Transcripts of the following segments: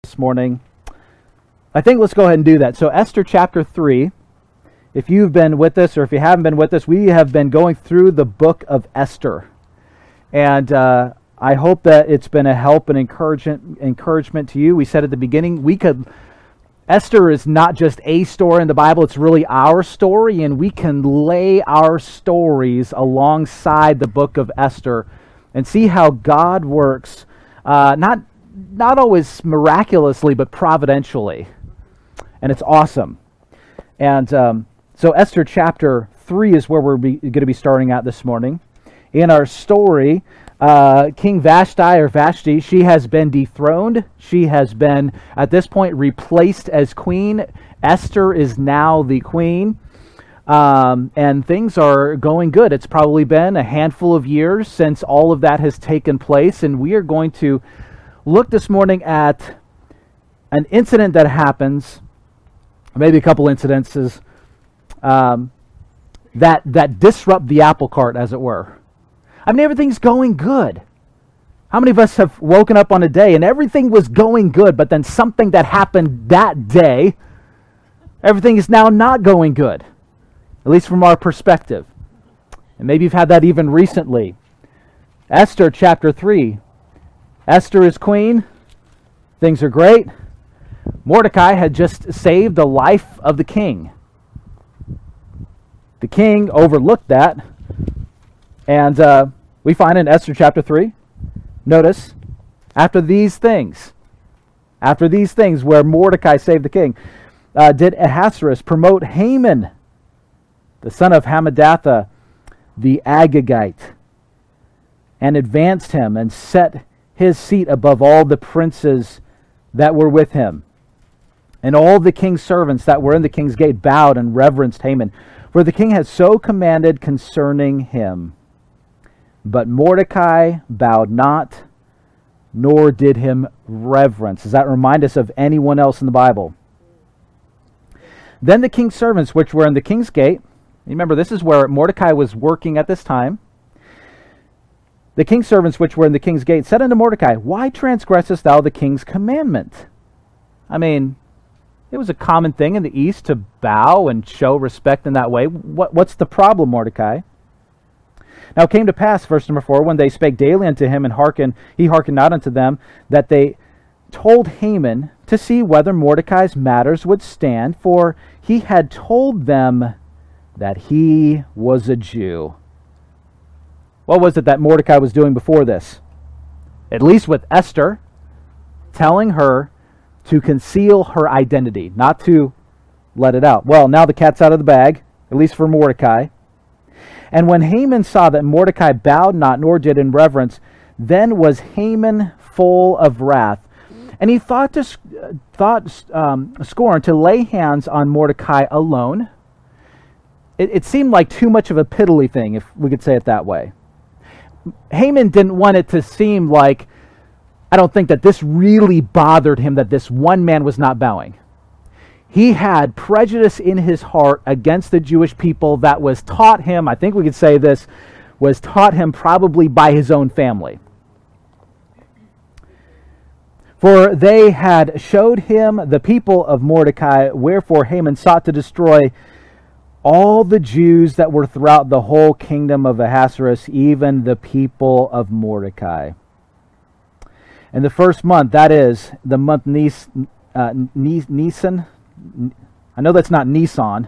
This morning. I think let's go ahead and do that. So Esther chapter 3, if you've been with us or if you haven't been with us, we have been going through the book of Esther. And I hope that it's been a help and encouragement to you. We said at the beginning, Esther is not just a story in the Bible, it's really our story, and we can lay our stories alongside the book of Esther and see how God works, not always miraculously, but providentially. And it's awesome. And so Esther chapter 3 is where we're going to be starting out this morning. In our story, King Vashti, she has been dethroned. She has been, at this point, replaced as queen. Esther is now the queen. And things are going good. It's probably been a handful of years since all of that has taken place. And we are going to look this morning at an incident that happens, maybe a couple incidences, that disrupt the apple cart, as it were. I mean, everything's going good. How many of us have woken up on a day and everything was going good, but then something that happened that day, everything is now not going good, at least from our perspective. And maybe you've had that even recently. Esther chapter 3. Esther is queen. Things are great. Mordecai had just saved the life of the king. The king overlooked that. And we find in Esther chapter 3, notice, after these things where Mordecai saved the king, did Ahasuerus promote Haman, the son of Hammedatha, the Agagite, and advanced him and set his seat above all the princes that were with him. And all the king's servants that were in the king's gate bowed and reverenced Haman, for the king had so commanded concerning him. But Mordecai bowed not, nor did him reverence. Does that remind us of anyone else in the Bible? Then the king's servants which were in the king's gate, remember this is where Mordecai was working at this time, the king's servants which were in the king's gate said unto Mordecai, Why transgressest thou the king's commandment? I mean, it was a common thing in the East to bow and show respect in that way. What's the problem, Mordecai? Now it came to pass, verse number 4, when they spake daily unto him, and he hearkened not unto them, that they told Haman to see whether Mordecai's matters would stand, for he had told them that he was a Jew. What was it that Mordecai was doing before this? At least with Esther, telling her to conceal her identity, not to let it out. Well, now the cat's out of the bag, at least for Mordecai. And when Haman saw that Mordecai bowed not, nor did in reverence, then was Haman full of wrath. And he thought scorn to lay hands on Mordecai alone. It seemed like too much of a piddly thing, if we could say it that way. Haman didn't want it to seem like, I don't think that this really bothered him that this one man was not bowing. He had prejudice in his heart against the Jewish people that was taught him, I think we could say this, was taught him probably by his own family. For they had showed him the people of Mordecai, wherefore Haman sought to destroy all the Jews that were throughout the whole kingdom of Ahasuerus, even the people of Mordecai. In the first month, that is the month Nisan. I know that's not Nissan.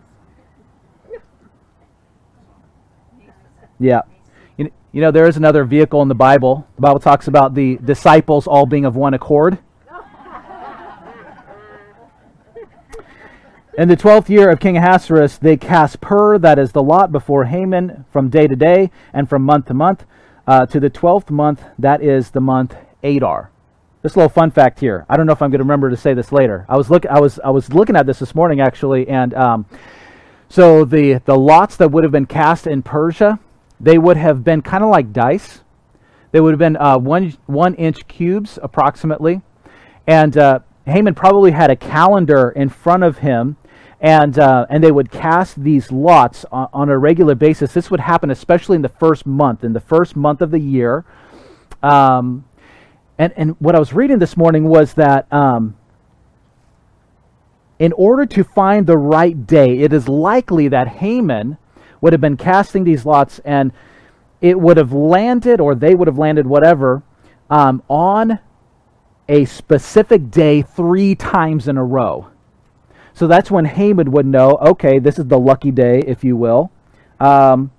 Yeah. You know, there is another vehicle in the Bible. The Bible talks about the disciples all being of one accord. In the 12th year of King Ahasuerus, they cast pur, that is the lot, before Haman from day to day and from month to month, to the 12th month, that is the month Adar. This little fun fact here. I don't know if I'm going to remember to say this later. I was looking at this morning actually, and so the lots that would have been cast in Persia, they would have been kind of like dice. They would have been 1 inch cubes approximately, and Haman probably had a calendar in front of him. And they would cast these lots on a regular basis. This would happen especially in the first month of the year. And what I was reading this morning was that in order to find the right day, it is likely that Haman would have been casting these lots, and it would have landed, or they would have landed, whatever, on a specific day 3 times in a row. So that's when Haman would know, okay, this is the lucky day, if you will, in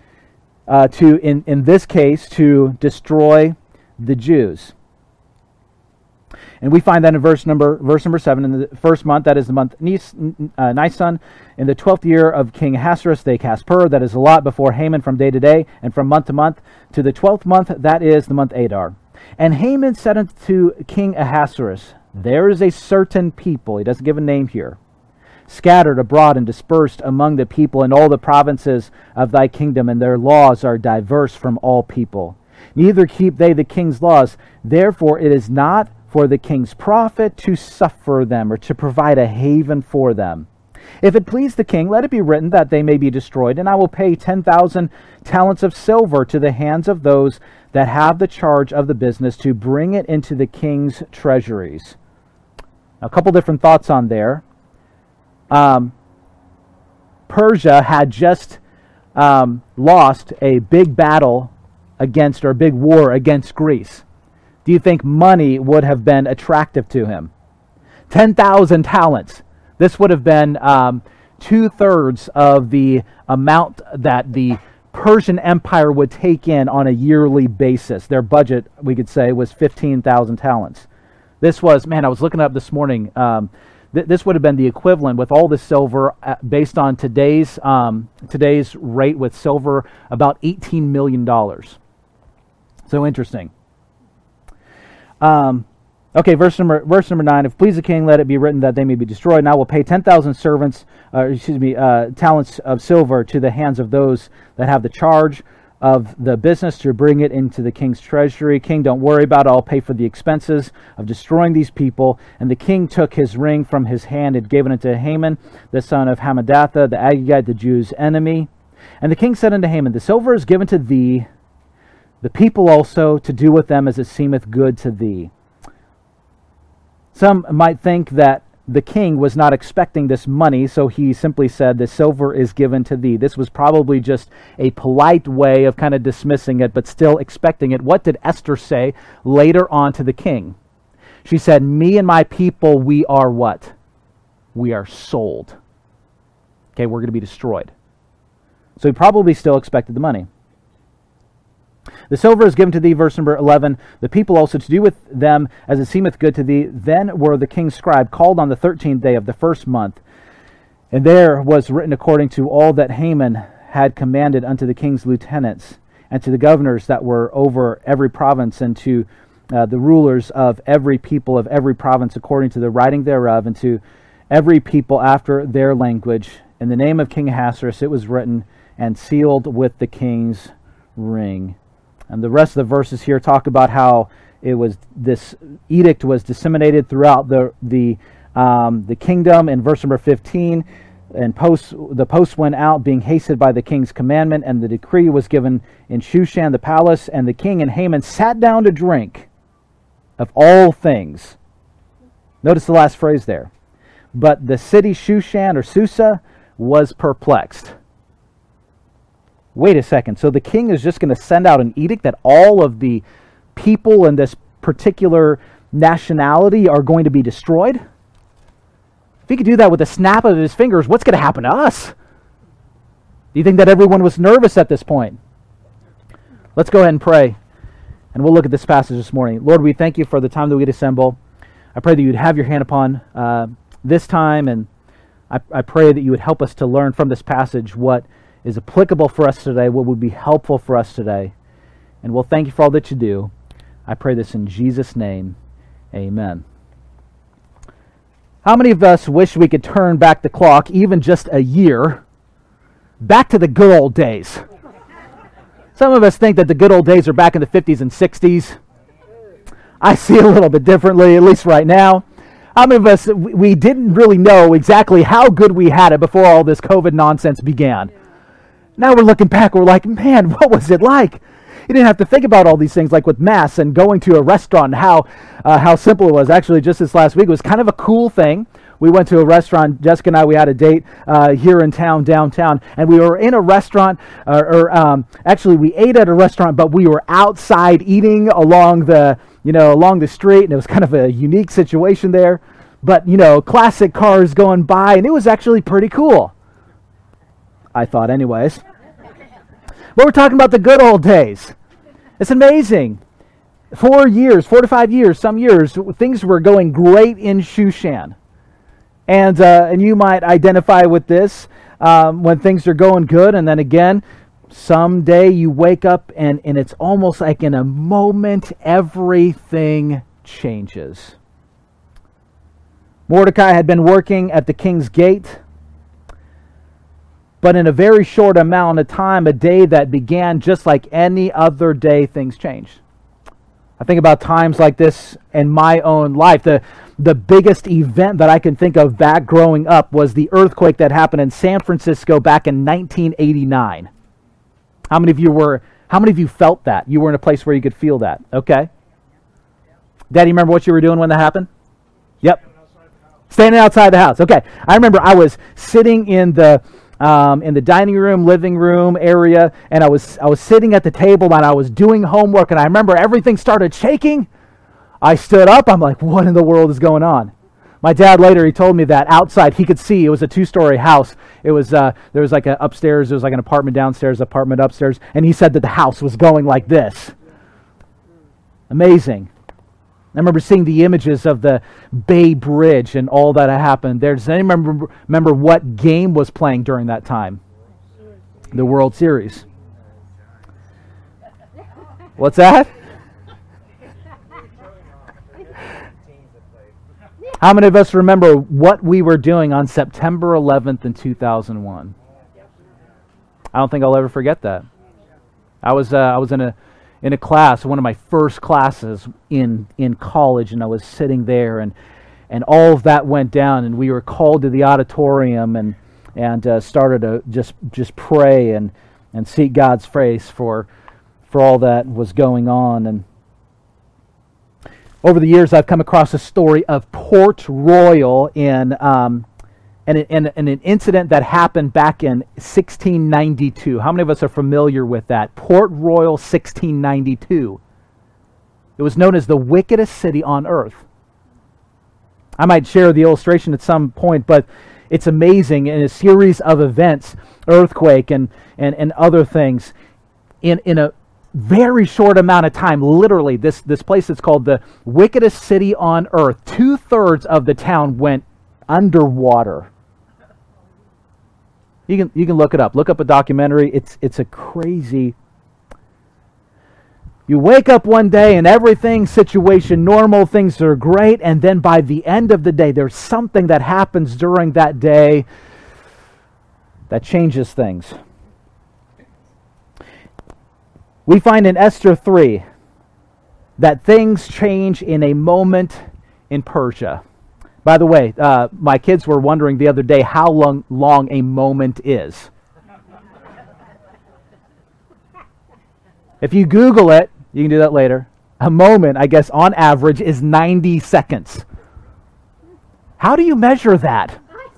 this case, to destroy the Jews. And we find that in verse number 7, in the first month, that is the month Nisan, in the 12th year of King Ahasuerus, they cast pur, that is a lot before Haman from day to day, and from month to month, to the 12th month, that is the month Adar. And Haman said unto King Ahasuerus, there is a certain people, he doesn't give a name here, scattered abroad and dispersed among the people in all the provinces of thy kingdom, and their laws are diverse from all people. Neither keep they the king's laws. Therefore it is not for the king's profit to suffer them, or to provide a haven for them. If it please the king, let it be written that they may be destroyed, and I will pay 10,000 talents of silver to the hands of those that have the charge of the business, to bring it into the king's treasuries. A couple different thoughts on there. Persia had just lost a big battle against, or a big war against Greece. Do you think money would have been attractive to him? 10,000 talents. This would have been 2/3 of the amount that the Persian Empire would take in on a yearly basis. Their budget, we could say, was 15,000 talents. This was, I was looking up this morning, this would have been the equivalent with all the silver, based on today's rate with silver, about $18 million. So interesting. Okay, verse number 9. If it please the king, let it be written that they may be destroyed. And I will pay 10,000 talents of silver to the hands of those that have the charge of the business, to bring it into the king's treasury. King, don't worry about it. I'll pay for the expenses of destroying these people. And the king took his ring from his hand and gave it unto Haman, the son of Hammedatha, the Agagite, the Jews' enemy. And the king said unto Haman, the silver is given to thee, the people also, to do with them as it seemeth good to thee. Some might think that the king was not expecting this money, so he simply said, the silver is given to thee. This was probably just a polite way of kind of dismissing it, but still expecting it. What did Esther say later on to the king? She said, me and my people, we are what? We are sold. Okay, we're going to be destroyed. So he probably still expected the money. The silver is given to thee, verse number 11, the people also to do with them as it seemeth good to thee. Then were the king's scribe called on the 13th day of the first month, and there was written according to all that Haman had commanded unto the king's lieutenants, and to the governors that were over every province, and to the rulers of every people of every province according to the writing thereof, and to every people after their language. In the name of King Ahasuerus it was written, and sealed with the king's ring. And the rest of the verses here talk about how it was, this edict was disseminated throughout the kingdom. In verse number 15, and the post went out, being hasted by the king's commandment, and the decree was given in Shushan the palace, and the king and Haman sat down to drink of all things. Notice the last phrase there. But the city Shushan, or Susa, was perplexed. Wait a second, so the king is just going to send out an edict that all of the people in this particular nationality are going to be destroyed? If he could do that with a snap of his fingers, what's going to happen to us? Do you think that everyone was nervous at this point? Let's go ahead and pray, and we'll look at this passage this morning. Lord, we thank you for the time that we could assemble. I pray that you'd have your hand upon this time, and I pray that you would help us to learn from this passage what is applicable for us today, what would be helpful for us today. And we'll thank you for all that you do. I pray this in Jesus' name. Amen. How many of us wish we could turn back the clock, even just a year, back to the good old days? Some of us think that the good old days are back in the 50s and 60s. I see it a little bit differently, at least right now. How many of us, we didn't really know exactly how good we had it before all this COVID nonsense began? Now we're looking back, we're like, man, what was it like? He didn't have to think about all these things like with Mass and going to a restaurant, how simple it was. Actually, just this last week, it was kind of a cool thing. We went to a restaurant, Jessica and I, we had a date here in town, downtown, and we were in a restaurant, actually we ate at a restaurant, but we were outside eating along the street, and it was kind of a unique situation there. But, classic cars going by, and it was actually pretty cool. I thought anyways. But we're talking about the good old days. It's amazing. 4 to 5 years, some years, things were going great in Shushan. And you might identify with this when things are going good, and then again, someday you wake up and it's almost like in a moment, everything changes. Mordecai had been working at the king's gate, but in a very short amount of time, a day that began just like any other day, things changed. I think about times like this in my own life. The biggest event that I can think of back growing up was the earthquake that happened in San Francisco back in 1989. How many of you felt that? You were in a place where you could feel that. Okay. Daddy, remember what you were doing when that happened? Yep. Standing outside the house. Okay. I remember I was sitting in the dining room, living room area, and I was sitting at the table and I was doing homework, and I remember everything started shaking. I stood up. I'm like, what in the world is going on? My dad later, he told me that outside he could see, it was a 2-story house. It was there was like an upstairs, there was like an apartment downstairs, apartment upstairs, and he said that the house was going like this. Amazing. I remember seeing the images of the Bay Bridge and all that happened there. Does anyone remember what game was playing during that time? The World Series. What's that? How many of us remember what we were doing on September 11th in 2001? I don't think I'll ever forget that. I was in a class, one of my first classes in college, and I was sitting there, and all of that went down, and we were called to the auditorium and started to just pray and seek God's face for all that was going on. And over the years, I've come across a story of Port Royal in an incident that happened back in 1692. How many of us are familiar with that? Port Royal, 1692. It was known as the wickedest city on earth. I might share the illustration at some point, but it's amazing. In a series of events, earthquake and other things, in a very short amount of time, literally, this place that's called the wickedest city on earth, 2/3 of the town went underwater. You can look it up. Look up a documentary. It's a crazy. You wake up one day and everything, situation normal, things are great, and then by the end of the day, there's something that happens during that day that changes things. We find in Esther 3 that things change in a moment in Persia. By the way, my kids were wondering the other day how long a moment is. If you Google it, you can do that later. A moment, I guess, on average, is 90 seconds. How do you measure that?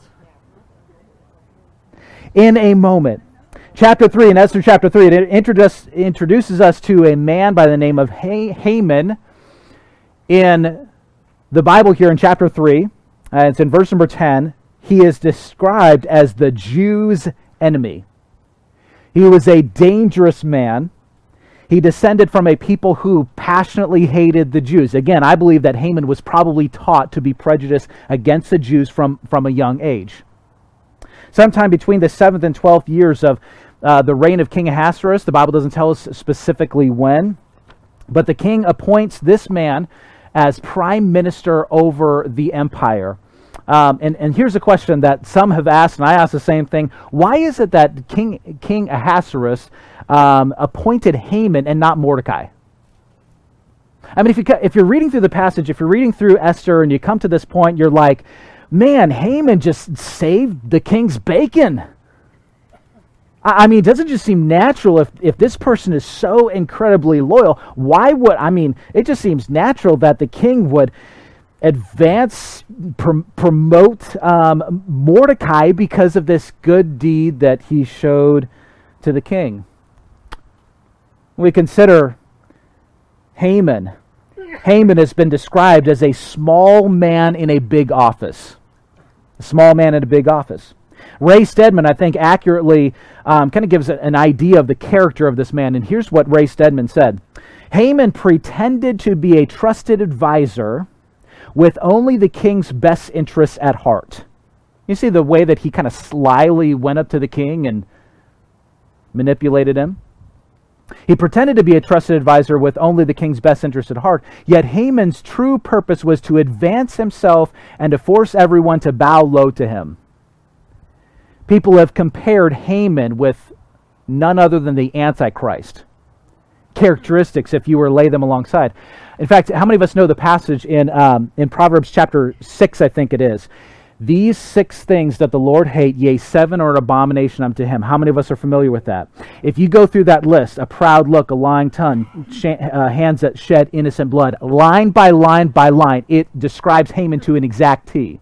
In a moment. Chapter 3, in Esther chapter 3, it introduces us to a man by the name of Haman. In the Bible here in chapter 3, it's in verse number 10, he is described as the Jews' enemy. He was a dangerous man. He descended from a people who passionately hated the Jews. Again, I believe that Haman was probably taught to be prejudiced against the Jews from a young age. Sometime between the 7th and 12th years of the reign of King Ahasuerus, the Bible doesn't tell us specifically when, but the king appoints this man as prime minister over the empire. And here's a question that some have asked, and I asked the same thing. Why is it that King Ahasuerus appointed Haman and not Mordecai? I mean, if you're reading through the passage, if you're reading through Esther and you come to this point, you're like, man, Haman just saved the king's bacon. I mean, doesn't it just seem natural if this person is so incredibly loyal? Why would, it just seems natural that the king would advance, promote Mordecai because of this good deed that he showed to the king. We consider Haman. Haman has been described as a small man in a big office. A small man in a big office. Ray Stedman, I think, accurately kind of gives an idea of the character of this man. And here's what Ray Stedman said. Haman pretended to be a trusted advisor with only the king's best interests at heart. You see the way that he kind of slyly went up to the king and manipulated him? He pretended to be a trusted advisor with only the king's best interest at heart, yet Haman's true purpose was to advance himself and to force everyone to bow low to him. People have compared Haman with none other than the Antichrist. Characteristics, if you were to lay them alongside. In fact, how many of us know the passage in Proverbs chapter 6, I think it is? These 6 things that the Lord hate, yea, 7 are an abomination unto him. How many of us are familiar with that? If you go through that list, a proud look, a lying tongue, hands that shed innocent blood, line by line by line, it describes Haman to an exact T.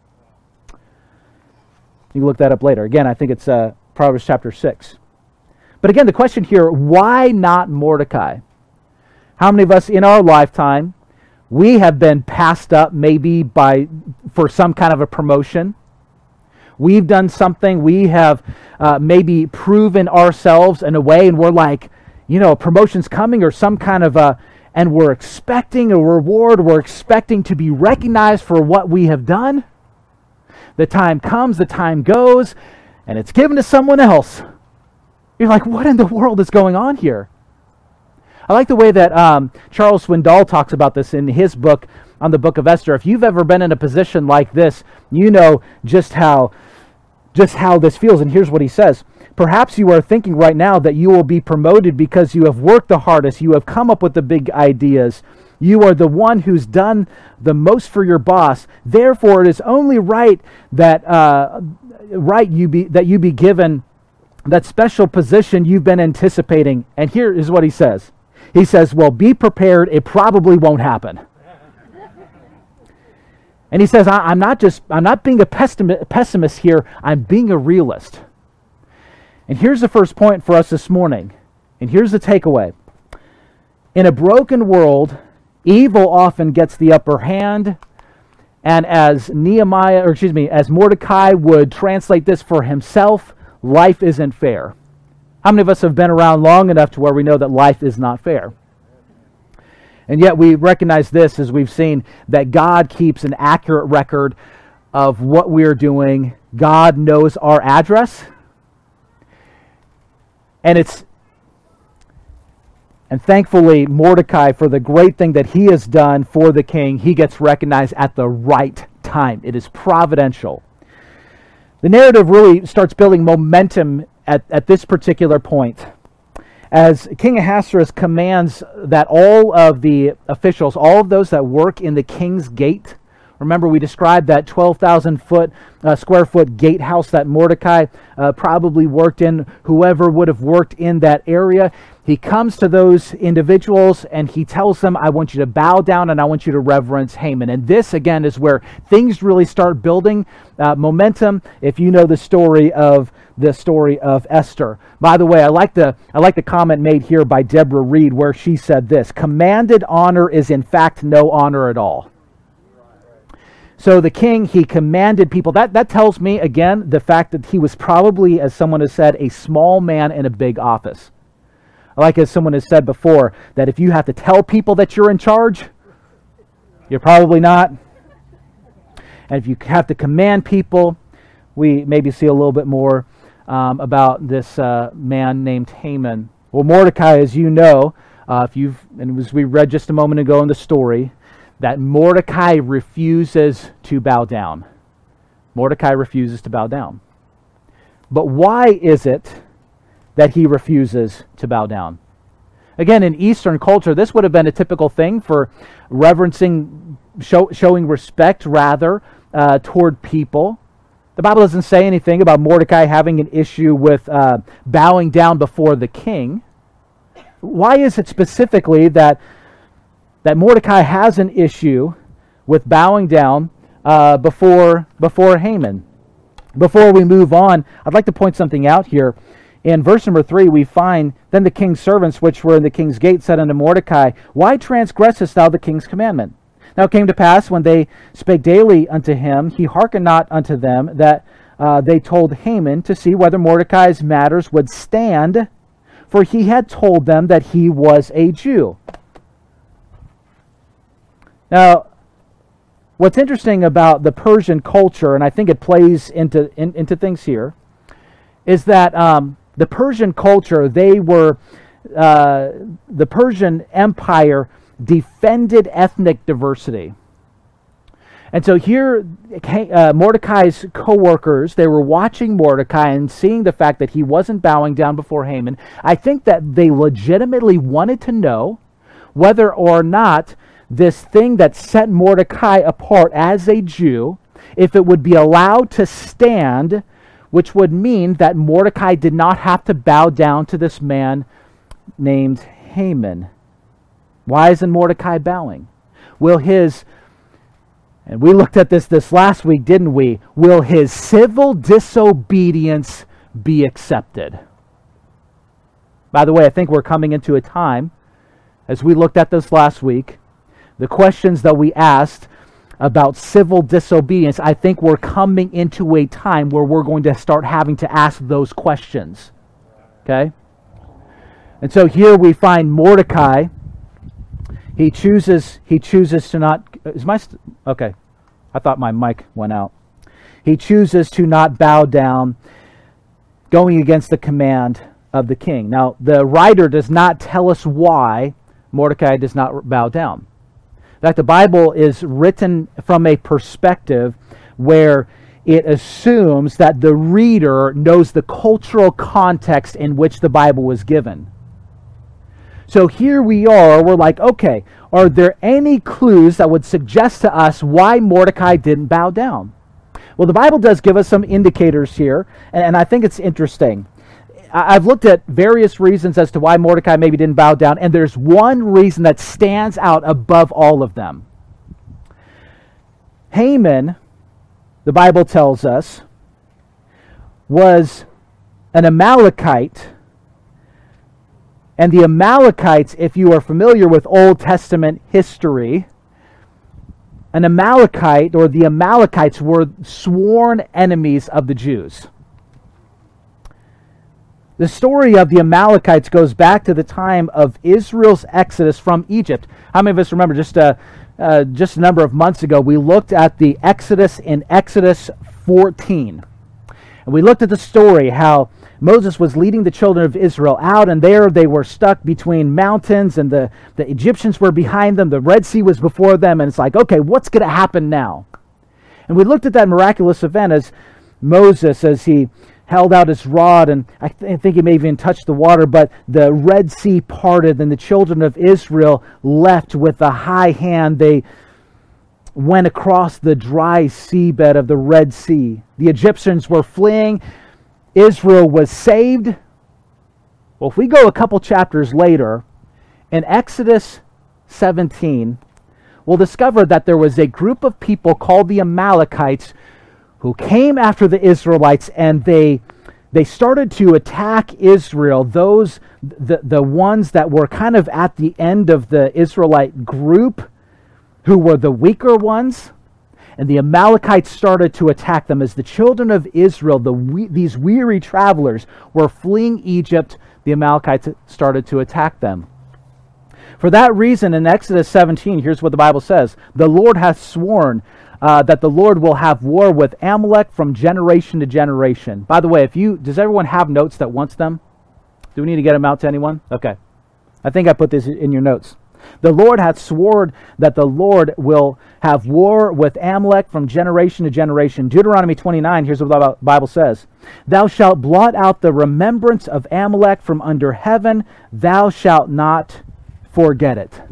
You can look that up later. Again, I think it's Proverbs chapter 6. But again, the question here, why not Mordecai? How many of us in our lifetime, we have been passed up maybe for some kind of a promotion? We've done something, we have maybe proven ourselves in a way, and we're like, a promotion's coming or some kind of and we're expecting a reward, we're expecting to be recognized for what we have done. The time comes, the time goes, and it's given to someone else. You're like, what in the world is going on here? I like the way that Charles Swindoll talks about this in his book on the book of Esther. If you've ever been in a position like this, you know just how this feels. And here's what he says. Perhaps you are thinking right now that you will be promoted because you have worked the hardest, you have come up with the big ideas. You are the one who's done the most for your boss. Therefore, it is only right that you be given that special position you've been anticipating. And here is what he says. He says, well, be prepared. It probably won't happen. And he says, I'm not being a pessimist here. I'm being a realist. And here's the first point for us this morning. And here's the takeaway. In a broken world, evil often gets the upper hand, and as Mordecai would translate this for himself, life isn't fair. How many of us have been around long enough to where we know that life is not fair? And yet we recognize this as we've seen, that God keeps an accurate record of what we're doing. God knows our address. And thankfully, Mordecai, for the great thing that he has done for the king, he gets recognized at the right time. It is providential. The narrative really starts building momentum at this particular point, as King Ahasuerus commands that all of the officials, all of those that work in the king's gate, remember we described that 12,000 square foot gatehouse that Mordecai probably worked in, whoever would have worked in that area. He comes to those individuals and he tells them, I want you to bow down and I want you to reverence Haman. And this, again, is where things really start building momentum, if you know the story of Esther. By the way, I like the comment made here by Deborah Reed where she said this, commanded honor is in fact no honor at all. So the king, he commanded people. That tells me, again, the fact that he was probably, as someone has said, a small man in a big office. Like as someone has said before, that if you have to tell people that you're in charge, you're probably not. And if you have to command people, we maybe see a little bit more about this man named Haman. Well, Mordecai, as you know, and as we read just a moment ago in the story, that Mordecai refuses to bow down. Mordecai refuses to bow down. But why is it that he refuses to bow down? Again, in Eastern culture, this would have been a typical thing for reverencing, showing respect, rather, toward people. The Bible doesn't say anything about Mordecai having an issue with bowing down before the king. Why is it specifically that Mordecai has an issue with bowing down before Haman? Before we move on, I'd like to point something out here. In verse number 3, we find, Then the king's servants which were in the king's gate said unto Mordecai, Why transgressest thou the king's commandment? Now it came to pass, when they spake daily unto him, he hearkened not unto them, that they told Haman to see whether Mordecai's matters would stand, for he had told them that he was a Jew. Now, what's interesting about the Persian culture, and I think it plays into things here, is that the Persian culture, the Persian Empire defended ethnic diversity. And so here, Mordecai's co-workers, they were watching Mordecai and seeing the fact that he wasn't bowing down before Haman. I think that they legitimately wanted to know whether or not this thing that set Mordecai apart as a Jew, if it would be allowed to stand, which would mean that Mordecai did not have to bow down to this man named Haman. Why isn't Mordecai bowing? Will his, and we looked at this last week, didn't we? Will his civil disobedience be accepted? By the way, I think we're coming into a time, as we looked at this last week, the questions that we asked about civil disobedience, I think we're coming into a time where we're going to start having to ask those questions. Okay? And so here we find Mordecai. He chooses to not... Okay. I thought my mic went out. He chooses to not bow down, going against the command of the king. Now, the writer does not tell us why Mordecai does not bow down. In fact, the Bible is written from a perspective where it assumes that the reader knows the cultural context in which the Bible was given. So here we are, we're like, okay, are there any clues that would suggest to us why Mordecai didn't bow down? Well, the Bible does give us some indicators here, and I think it's interesting. I've looked at various reasons as to why Mordecai maybe didn't bow down, and there's one reason that stands out above all of them. Haman, the Bible tells us, was an Amalekite, and the Amalekites, if you are familiar with Old Testament history, an Amalekite or the Amalekites were sworn enemies of the Jews. The story of the Amalekites goes back to the time of Israel's exodus from Egypt. How many of us remember just a number of months ago, we looked at the Exodus in Exodus 14. And we looked at the story how Moses was leading the children of Israel out, and there they were stuck between mountains, and the Egyptians were behind them. The Red Sea was before them, and it's like, okay, what's going to happen now? And we looked at that miraculous event as Moses, as he held out his rod, and I think he may even touch the water, but the Red Sea parted, and the children of Israel left with a high hand. They went across the dry seabed of the Red Sea. The Egyptians were fleeing. Israel was saved. Well, if we go a couple chapters later, in Exodus 17, we'll discover that there was a group of people called the Amalekites who came after the Israelites, and they started to attack Israel, the ones that were kind of at the end of the Israelite group, who were the weaker ones. And the Amalekites started to attack them as the children of Israel, these weary travelers, were fleeing Egypt. The Amalekites started to attack them. For that reason, in Exodus 17, here's what the Bible says: "The Lord hath sworn that the Lord will have war with Amalek from generation to generation." By the way, does everyone have notes that wants them? Do we need to get them out to anyone? Okay. I think I put this in your notes. "The Lord hath sworn that the Lord will have war with Amalek from generation to generation." Deuteronomy 29, here's what the Bible says: "Thou shalt blot out the remembrance of Amalek from under heaven. Thou shalt not forget it."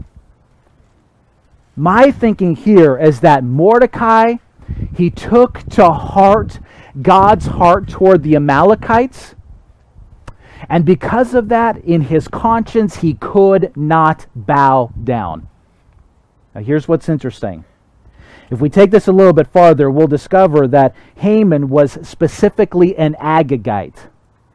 My thinking here is that Mordecai, he took to heart God's heart toward the Amalekites. And because of that, in his conscience, he could not bow down. Now, here's what's interesting. If we take this a little bit farther, we'll discover that Haman was specifically an Agagite.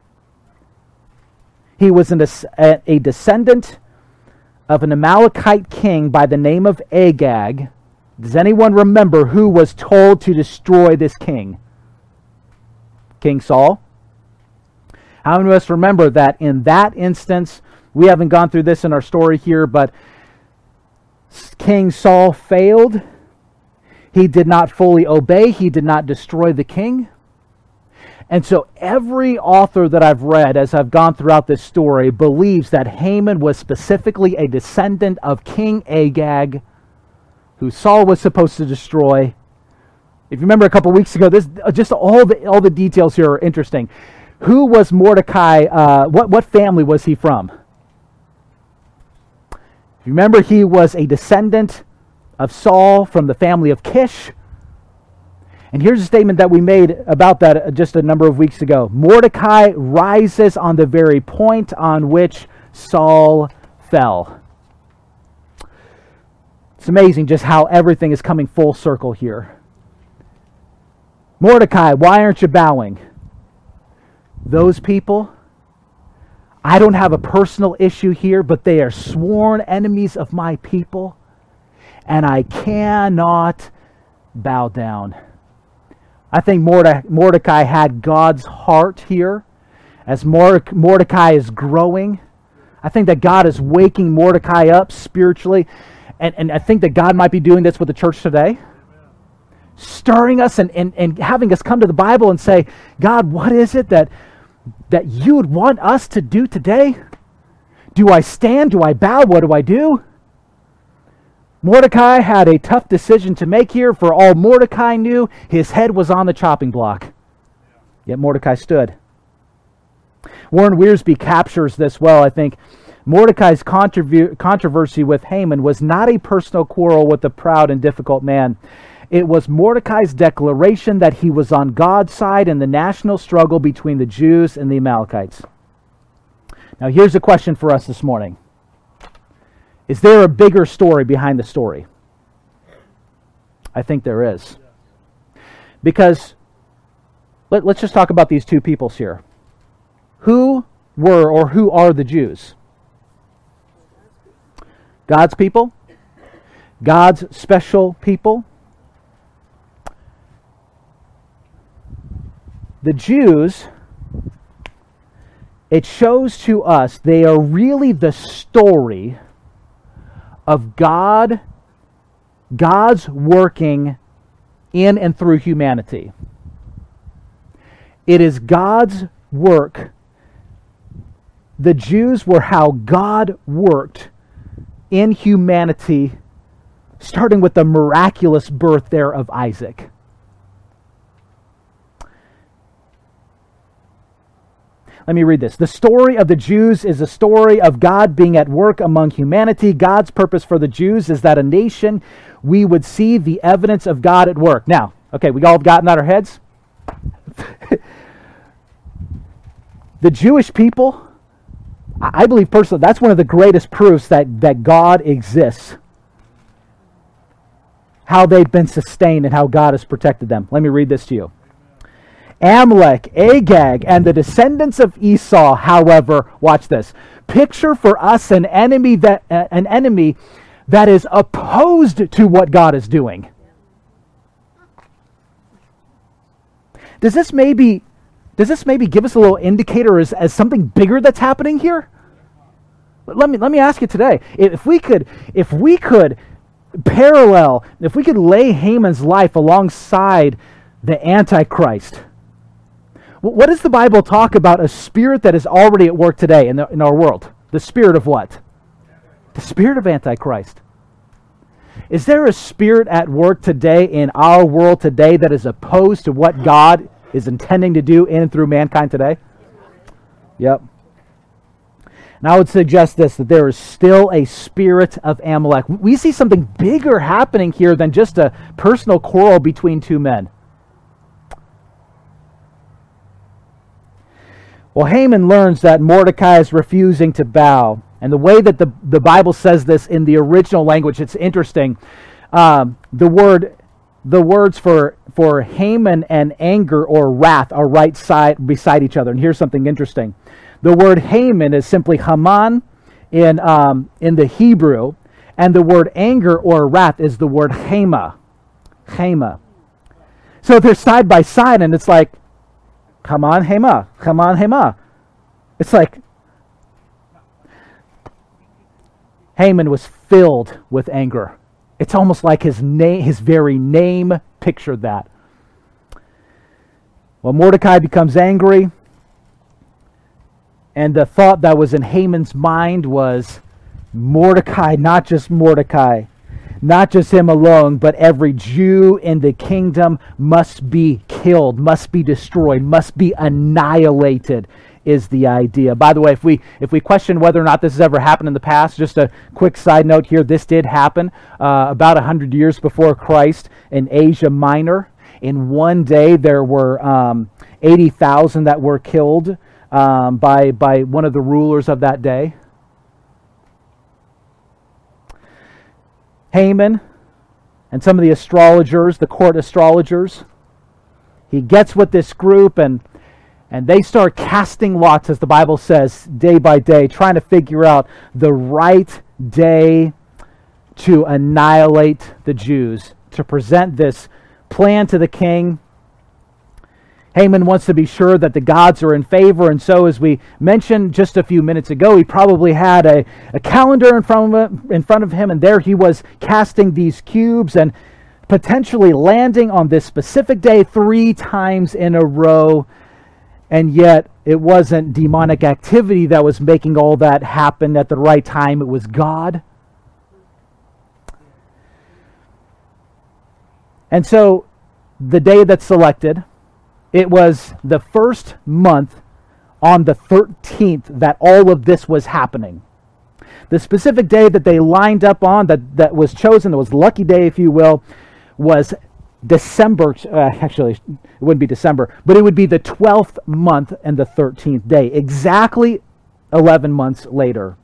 He was a descendant of an Amalekite king by the name of Agag. Does anyone remember who was told to destroy this king? King Saul. How many of us remember that in that instance, we haven't gone through this in our story here, but King Saul failed. He did not fully obey. He did not destroy the king. And so every author that I've read as I've gone throughout this story believes that Haman was specifically a descendant of King Agag, who Saul was supposed to destroy. If you remember a couple weeks ago, this just all the details here are interesting. Who was Mordecai? What family was he from? You remember he was a descendant of Saul from the family of Kish. And here's a statement that we made about that just a number of weeks ago. Mordecai rises on the very point on which Saul fell. It's amazing just how everything is coming full circle here. Mordecai, why aren't you bowing? Those people, I don't have a personal issue here, but they are sworn enemies of my people, and I cannot bow down. I think Mordecai had God's heart here. As Mordecai is growing, I think that God is waking Mordecai up spiritually. And I think that God might be doing this with the church today. Stirring us and having us come to the Bible and say, God, what is it that you would want us to do today? Do I stand? Do I bow? What do I do? Mordecai had a tough decision to make here. For all Mordecai knew, his head was on the chopping block. Yet Mordecai stood. Warren Wiersbe captures this well, I think. Mordecai's controversy with Haman was not a personal quarrel with the proud and difficult man. It was Mordecai's declaration that he was on God's side in the national struggle between the Jews and the Amalekites. Now, here's a question for us this morning. Is there a bigger story behind the story? I think there is. Because let's just talk about these two peoples here. Who were or who are the Jews? God's people? God's special people? The Jews, it shows to us they are really the story of God's working in and through humanity. It is God's work. The Jews were how God worked in humanity, starting with the miraculous birth there of Isaac. Let me read this. The story of the Jews is a story of God being at work among humanity. God's purpose for the Jews is that a nation, we would see the evidence of God at work. Now, okay, we all gotten out our heads? The Jewish people, I believe personally, that's one of the greatest proofs that God exists. How they've been sustained and how God has protected them. Let me read this to you. Amalek, Agag, and the descendants of Esau, however, watch this, picture for us an enemy that is opposed to what God is doing. Does this maybe give us a little indicator as something bigger that's happening here? Let me ask you today. If we could parallel, if we could lay Haman's life alongside the Antichrist, what does the Bible talk about a spirit that is already at work today in our world? The spirit of what? The spirit of Antichrist. Is there a spirit at work today in our world today that is opposed to what God is intending to do in and through mankind today? Yep. And I would suggest this, that there is still a spirit of Amalek. We see something bigger happening here than just a personal quarrel between two men. Well, Haman learns that Mordecai is refusing to bow. And the way that the Bible says this in the original language, it's interesting. The words for Haman and anger or wrath are right side beside each other. And here's something interesting. The word Haman is simply Haman in the Hebrew, and the word anger or wrath is the word Hema. Hema. So they're side by side, and it's like, Haman, Hema, Haman, Hema. It's like Haman was filled with anger. It's almost like his very name pictured that. Well, Mordecai becomes angry, and the thought that was in Haman's mind was Mordecai, not just him alone, but every Jew in the kingdom must be killed, must be destroyed, must be annihilated, is the idea. By the way, if we question whether or not this has ever happened in the past, just a quick side note here, this did happen about 100 years before Christ in Asia Minor. In one day, there were 80,000 that were killed by one of the rulers of that day. Haman and some of the astrologers, the court astrologers, he gets with this group and they start casting lots, as the Bible says, day by day, trying to figure out the right day to annihilate the Jews, to present this plan to the king. Haman wants to be sure that the gods are in favor, and so, as we mentioned just a few minutes ago, he probably had a calendar in front of him, and there he was casting these cubes and potentially landing on this specific day 3 times in a row. And yet, it wasn't demonic activity that was making all that happen at the right time. It was God. And so, the day that's selected, it was the first month on the 13th that all of this was happening. The specific day that they lined up on, that was chosen, that was lucky day, if you will, was December. Actually, it wouldn't be December, but it would be the 12th month and the 13th day, exactly 11 months later.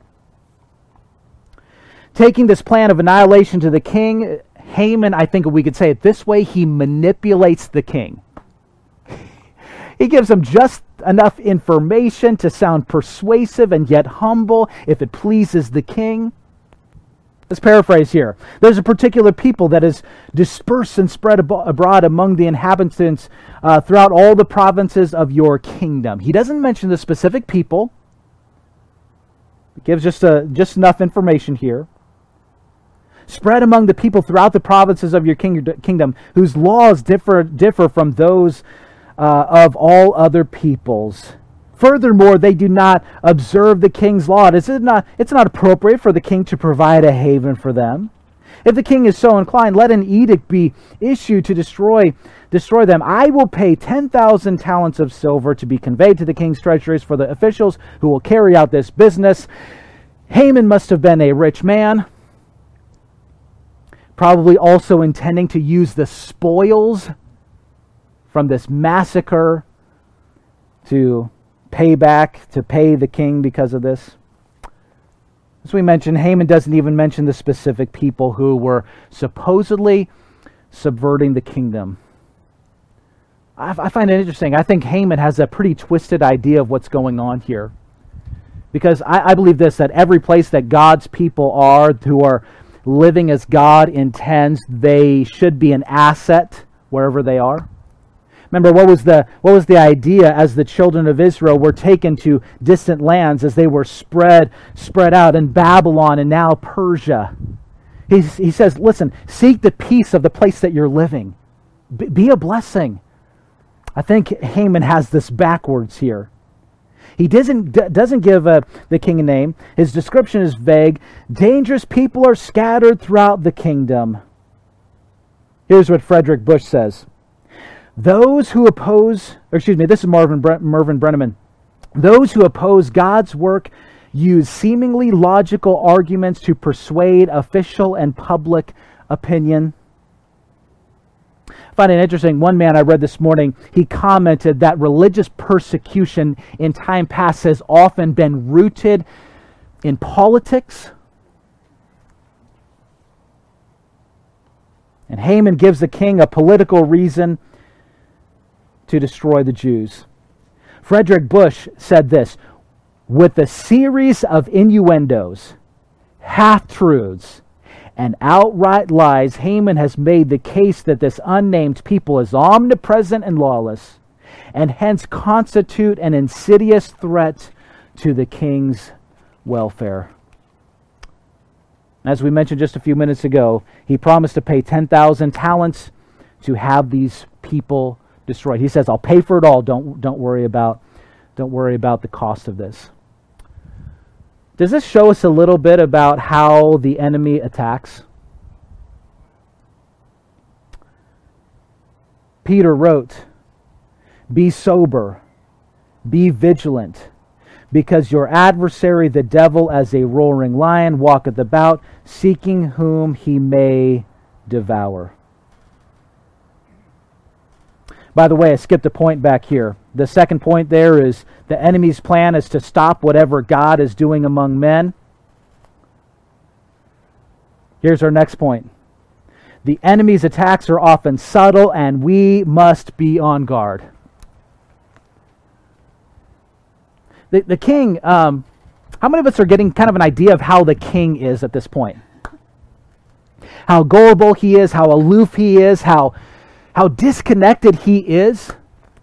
Taking this plan of annihilation to the king, Haman, I think we could say it this way, he manipulates the king. He gives him just enough information to sound persuasive and yet humble if it pleases the king. Let's paraphrase here. There's a particular people that is dispersed and spread abroad among the inhabitants throughout all the provinces of your kingdom. He doesn't mention the specific people. He gives just enough information here. Spread among the people throughout the provinces of your kingdom, whose laws differ from those of all other peoples. Furthermore, they do not observe the king's law. It's not appropriate for the king to provide a haven for them. If the king is so inclined, let an edict be issued to destroy them. I will pay 10,000 talents of silver to be conveyed to the king's treasuries for the officials who will carry out this business. Haman must have been a rich man, probably also intending to use the spoils from this massacre to pay the king because of this. As we mentioned, Haman doesn't even mention the specific people who were supposedly subverting the kingdom. I find it interesting. I think Haman has a pretty twisted idea of what's going on here. Because I believe this, that every place that God's people are, who are living as God intends, they should be an asset wherever they are. Remember, what was the idea as the children of Israel were taken to distant lands, as they were spread out in Babylon and now Persia? He says, listen, seek the peace of the place that you're living. Be a blessing. I think Haman has this backwards here. He doesn't give the king a name. His description is vague. Dangerous people are scattered throughout the kingdom. Here's what Frederick Bush says. Those who oppose, this is Mervyn Brenneman. Those who oppose God's work use seemingly logical arguments to persuade official and public opinion. I find it interesting. One man I read this morning, he commented that religious persecution in time past has often been rooted in politics. And Haman gives the king a political reason to destroy the Jews. Frederick Bush said this: with a series of innuendos, half-truths, and outright lies, Haman has made the case that this unnamed people is omnipresent and lawless, and hence constitute an insidious threat to the king's welfare. As we mentioned just a few minutes ago, he promised to pay 10,000 talents to have these people destroyed. He says, "I'll pay for it all. Don't worry about the cost of this." Does this show us a little bit about how the enemy attacks? Peter wrote, "Be sober, be vigilant, because your adversary the devil as a roaring lion walketh about, seeking whom he may devour." By the way, I skipped a point back here. The second point there is the enemy's plan is to stop whatever God is doing among men. Here's our next point. The enemy's attacks are often subtle, and we must be on guard. The king, how many of us are getting kind of an idea of how the king is at this point? How gullible he is, how aloof he is, how disconnected he is.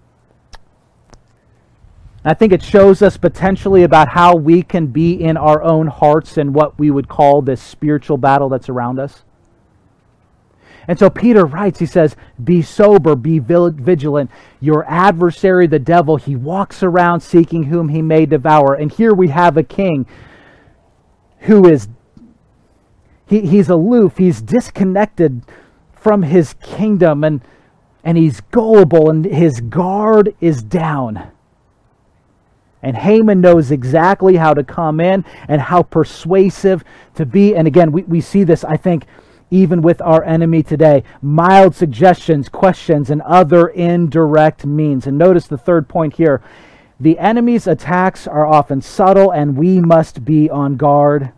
I think it shows us potentially about how we can be in our own hearts and what we would call this spiritual battle that's around us. And so Peter writes, he says, "Be sober, be vigilant. Your adversary, the devil, he walks around seeking whom he may devour." And here we have a king who is, he's aloof, he's disconnected from his kingdom, and he's gullible, and his guard is down. And Haman knows exactly how to come in and how persuasive to be. And again, we see this, I think, even with our enemy today. Mild suggestions, questions, and other indirect means. And notice the third point here. The enemy's attacks are often subtle, and we must be on guard.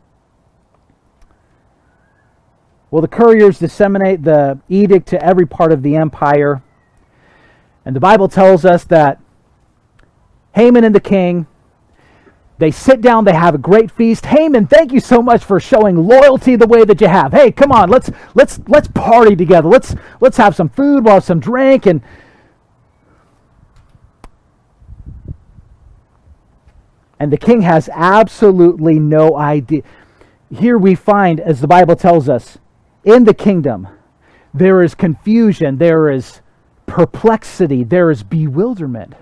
Well, the couriers disseminate the edict to every part of the empire. And the Bible tells us that Haman and the king, they sit down, they have a great feast. "Haman, thank you so much for showing loyalty the way that you have. Hey, come on, let's party together. Let's have some food, we'll have some drink." And the king has absolutely no idea. Here we find, as the Bible tells us, in the kingdom, there is confusion, there is perplexity, there is bewilderment.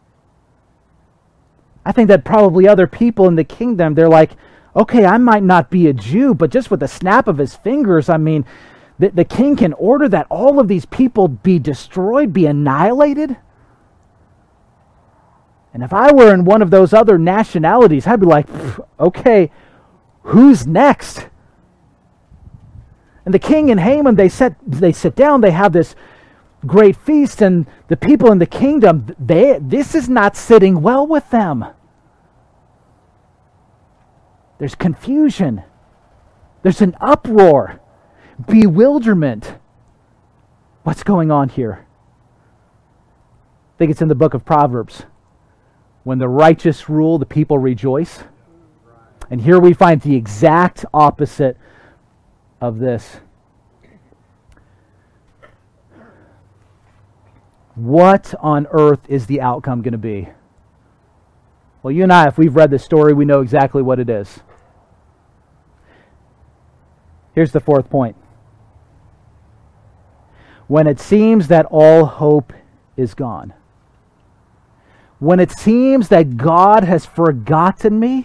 I think that probably other people in the kingdom, they're like, okay, I might not be a Jew, but just with a snap of his fingers, I mean, the king can order that all of these people be destroyed, be annihilated. And if I were in one of those other nationalities, I'd be like, okay, who's next? And the king and Haman, they sit down, they have this great feast, and the people in the kingdom, this is not sitting well with them. There's confusion. There's an uproar, bewilderment. What's going on here? I think it's in the book of Proverbs. When the righteous rule, the people rejoice. And here we find the exact opposite of this. What on earth is the outcome going to be? Well, you and I, if we've read this story, we know exactly what it is. Here's the fourth point. When it seems that all hope is gone, when it seems that God has forgotten me,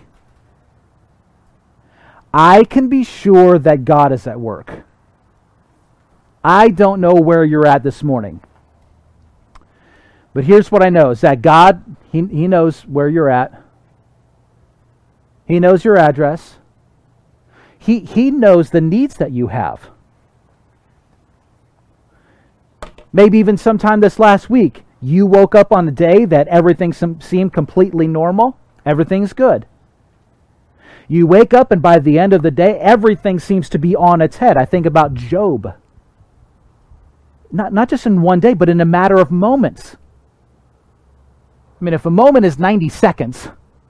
I can be sure that God is at work. I don't know where you're at this morning. But here's what I know, is that God, He knows where you're at. He knows your address. He knows the needs that you have. Maybe even sometime this last week, you woke up on a day that everything seemed completely normal. Everything's good. You wake up and by the end of the day, everything seems to be on its head. I think about Job. Not just in one day, but in a matter of moments. I mean, if a moment is 90 seconds,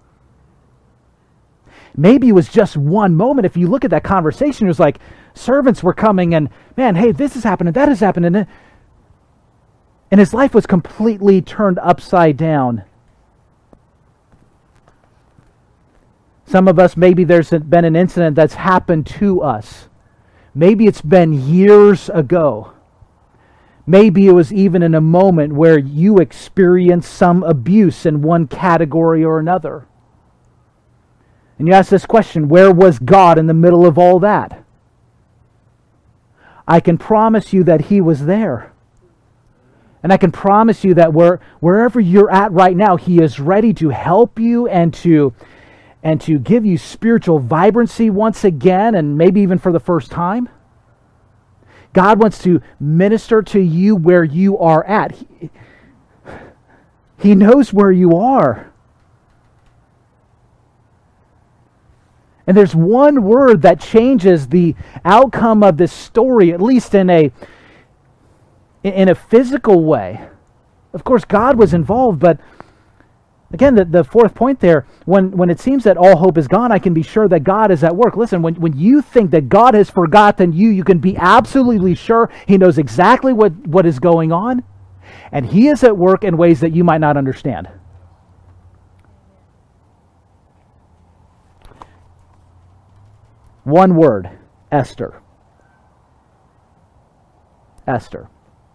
maybe it was just one moment. If you look at that conversation, it was like servants were coming and, man, hey, this is happening, that is happening. And his life was completely turned upside down. Some of us, maybe there's been an incident that's happened to us. Maybe it's been years ago. Maybe it was even in a moment where you experienced some abuse in one category or another. And you ask this question, where was God in the middle of all that? I can promise you that He was there. And I can promise you that wherever you're at right now, He is ready to help you and to give you spiritual vibrancy once again, and maybe even for the first time. God wants to minister to you where you are at. He knows where you are. And there's one word that changes the outcome of this story, at least in a physical way. Of course, God was involved, but again, the fourth point there, when it seems that all hope is gone, I can be sure that God is at work. Listen, when you think that God has forgotten you, you can be absolutely sure He knows exactly what is going on, and He is at work in ways that you might not understand. One word, Esther. Esther.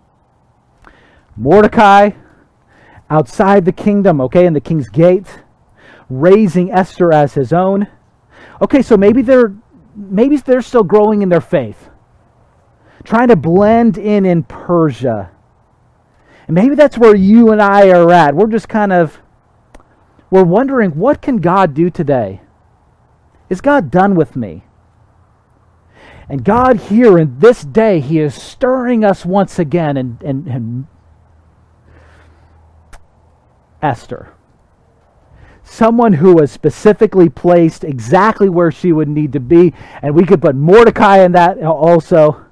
Mordecai, outside the kingdom, okay, in the king's gate, raising Esther as his own. Okay, so maybe they're still growing in their faith, trying to blend in Persia. And maybe that's where you and I are at. We're just we're wondering, what can God do today? Is God done with me? And God here in this day, He is stirring us once again and Esther, someone who was specifically placed exactly where she would need to be, and we could put Mordecai in that also.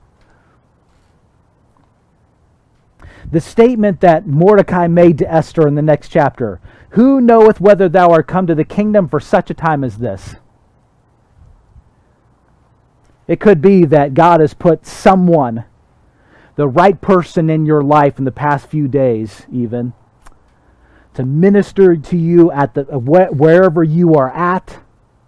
The statement that Mordecai made to Esther in the next chapter, "Who knoweth whether thou art come to the kingdom for such a time as this?" It could be that God has put someone, the right person in your life in the past few days even, to minister to you at wherever you are at.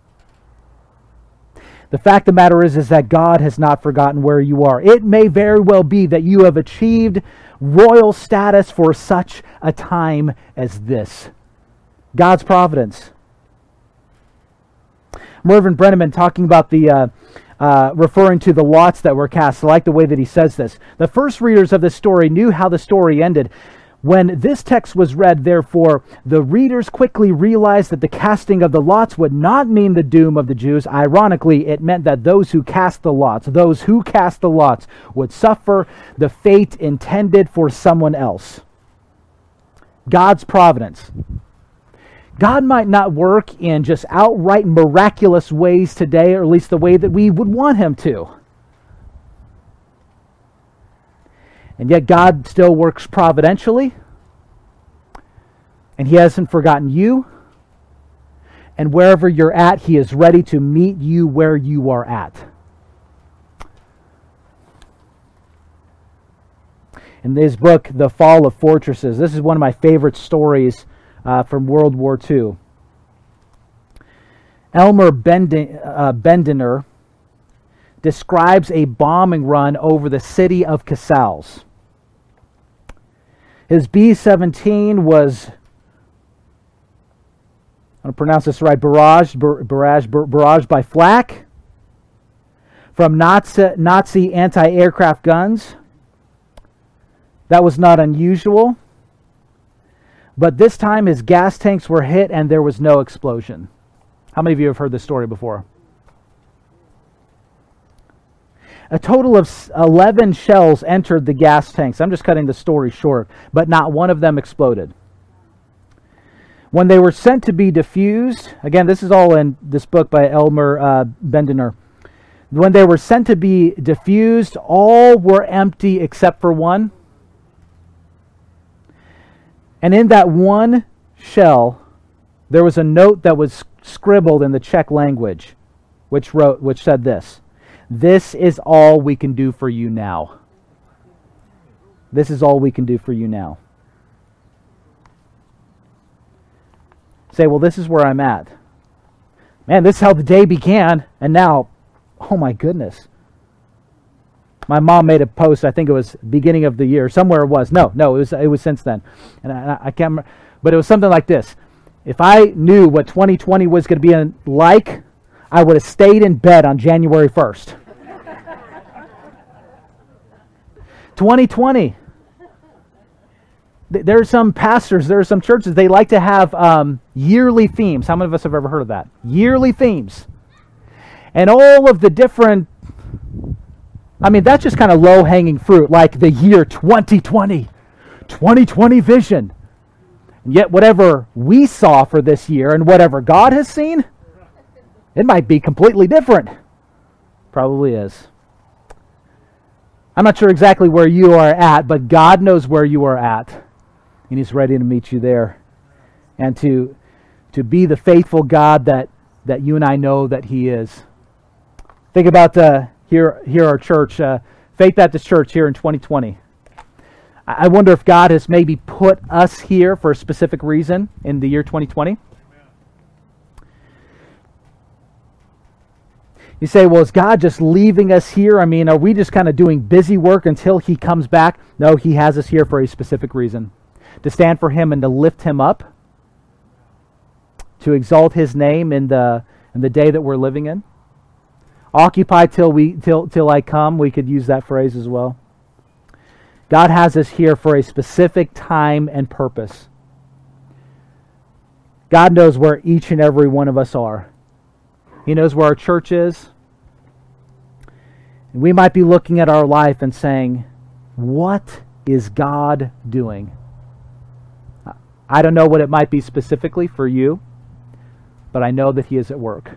The fact of the matter is that God has not forgotten where you are. It may very well be that you have achieved royal status for such a time as this. God's providence. Mervyn Brenneman, talking about referring to the lots that were cast. I like the way that he says this. The first readers of this story knew how the story ended. When this text was read, therefore, the readers quickly realized that the casting of the lots would not mean the doom of the Jews. Ironically, it meant that those who cast the lots would suffer the fate intended for someone else. God's providence. God might not work in just outright miraculous ways today, or at least the way that we would want Him to. And yet God still works providentially, and He hasn't forgotten you. And wherever you're at, He is ready to meet you where you are at. In this book, The Fall of Fortresses, this is one of my favorite stories from World War II. Elmer Bendiner describes a bombing run over the city of Casals. His B-17 was, I'm going to pronounce this right, barraged by flak from Nazi anti-aircraft guns. That was not unusual. But this time his gas tanks were hit and there was no explosion. How many of you have heard this story before? A total of 11 shells entered the gas tanks. I'm just cutting the story short, but not one of them exploded. When they were sent to be diffused, again, this is all in this book by Elmer Bendiner. When they were sent to be diffused, all were empty except for one. And in that one shell, there was a note that was scribbled in the Czech language, which said this: "This is all we can do for you now. This is all we can do for you now." Say, well, this is where I'm at. Man, this is how the day began, and now, oh my goodness. My mom made a post, I think it was beginning of the year, somewhere it was. No, it was since then. And I can't remember, but it was something like this. If I knew what 2020 was going to be like, I would have stayed in bed on January 1st. 2020. There are some pastors, there are some churches, they like to have yearly themes. How many of us have ever heard of that? Yearly themes. And all of the different, that's just kind of low-hanging fruit, like the year 2020, 2020 vision. And yet whatever we saw for this year and whatever God has seen, it might be completely different. Probably is. I'm not sure exactly where you are at, but God knows where you are at. And He's ready to meet you there. And to be the faithful God that you and I know that He is. Think about here our church, Faith Baptist Church here in 2020. I wonder if God has maybe put us here for a specific reason in the year 2020. You say, well, is God just leaving us here? Are we just kind of doing busy work until He comes back? No, He has us here for a specific reason. To stand for Him and to lift Him up. To exalt His name in the day that we're living in. Occupy till I come. We could use that phrase as well. God has us here for a specific time and purpose. God knows where each and every one of us are. He knows where our church is. And we might be looking at our life and saying, what is God doing? I don't know what it might be specifically for you, but I know that He is at work.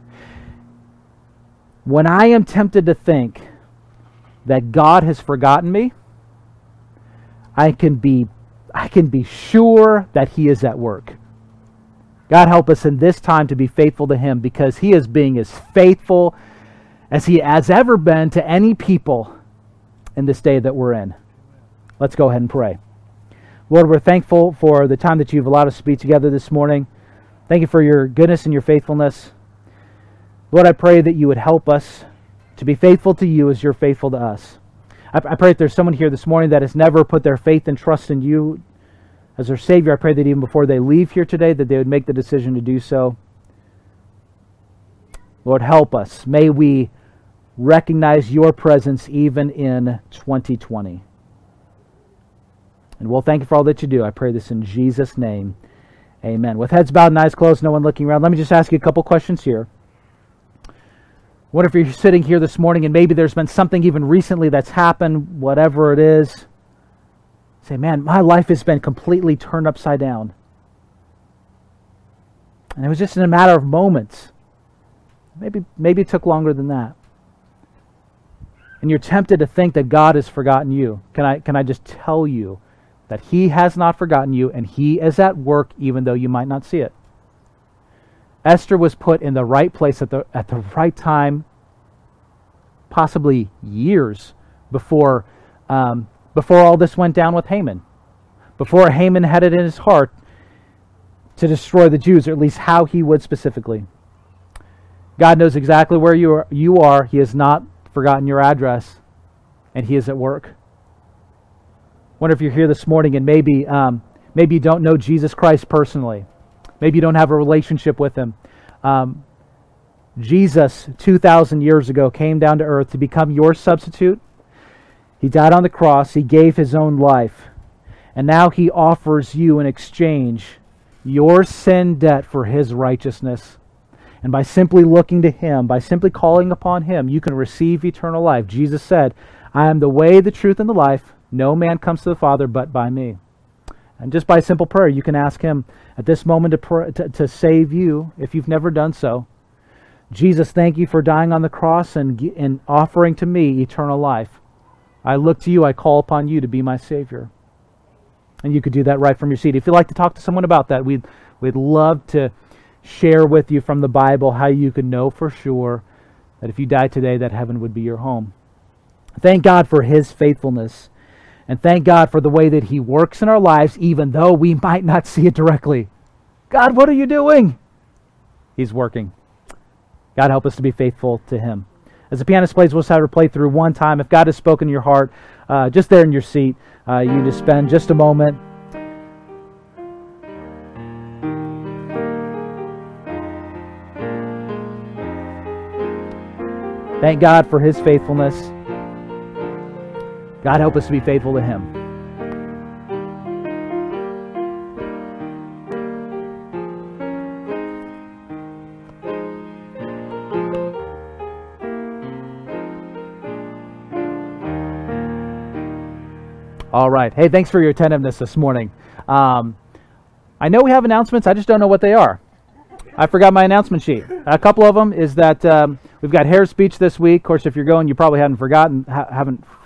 When I am tempted to think that God has forgotten me, I can be sure that He is at work. God help us in this time to be faithful to Him, because He is being as faithful as He has ever been to any people in this day that we're in. Let's go ahead and pray. Lord, we're thankful for the time that You've allowed us to be together this morning. Thank You for Your goodness and Your faithfulness. Lord, I pray that You would help us to be faithful to You as You're faithful to us. I pray if there's someone here this morning that has never put their faith and trust in You as their Savior, I pray that even before they leave here today, that they would make the decision to do so. Lord, help us. May we recognize Your presence even in 2020. And we'll thank You for all that You do. I pray this in Jesus' name. Amen. With heads bowed and eyes closed, no one looking around, let me just ask you a couple questions here. What if you're sitting here this morning and maybe there's been something even recently that's happened, whatever it is. Say, man, my life has been completely turned upside down. And it was just in a matter of moments. Maybe it took longer than that. And you're tempted to think that God has forgotten you. Can I just tell you that He has not forgotten you, and He is at work even though you might not see it. Esther was put in the right place at the right time, possibly years before all this went down with Haman. Before Haman had it in his heart to destroy the Jews, or at least how he would specifically. God knows exactly where you are. He has not forgotten your address, and He is at work. Wonder if you're here this morning and maybe you don't know Jesus Christ personally. Maybe you don't have a relationship with Him. Jesus, 2,000 years ago, came down to earth to become your substitute. He died on the cross. He gave His own life. And now He offers you in exchange your sin debt for His righteousness. And by simply looking to Him, by simply calling upon Him, you can receive eternal life. Jesus said, I am the way, the truth, and the life. No man comes to the Father but by me. And just by simple prayer, you can ask Him at this moment to save you if you've never done so. Jesus, thank you for dying on the cross and offering to me eternal life. I look to you, I call upon you to be my Savior. And you could do that right from your seat. If you'd like to talk to someone about that, we'd love to share with you from the Bible how you can know for sure that if you die today, that heaven would be your home. Thank God for His faithfulness. And thank God for the way that He works in our lives, even though we might not see it directly. God, what are you doing? He's working. God, help us to be faithful to Him. As the pianist plays, we'll just have her play through one time. If God has spoken to your heart, just there in your seat, you just spend just a moment. Thank God for His faithfulness. God, help us to be faithful to Him. All right. Hey, thanks for your attentiveness this morning. I know we have announcements. I just don't know what they are. I forgot my announcement sheet. A couple of them is that we've got Hair Speech this week. Of course, if you're going, you probably haven't